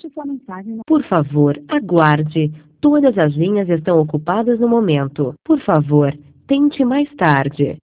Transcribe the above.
Digite sua mensagem. Por favor, aguarde. Todas as linhas estão ocupadas no momento. Por favor, tente mais tarde.